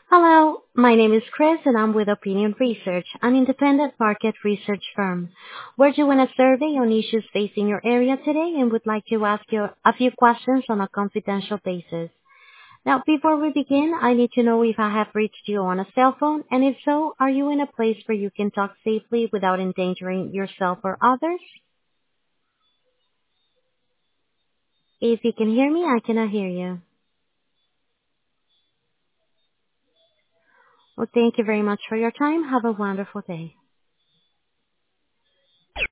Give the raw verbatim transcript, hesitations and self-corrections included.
Hello, my name is Chris and I'm with Opinion Research, an independent market research firm. We're doing a survey on issues facing your area today and would like to ask you a few questions on a confidential basis. Now, before we begin, I need to know if I have reached you on a cell phone, and if so, are you in a place where you can talk safely without endangering yourself or others? If you can hear me, I cannot hear you. Well, thank you very much for your time. Have a wonderful day.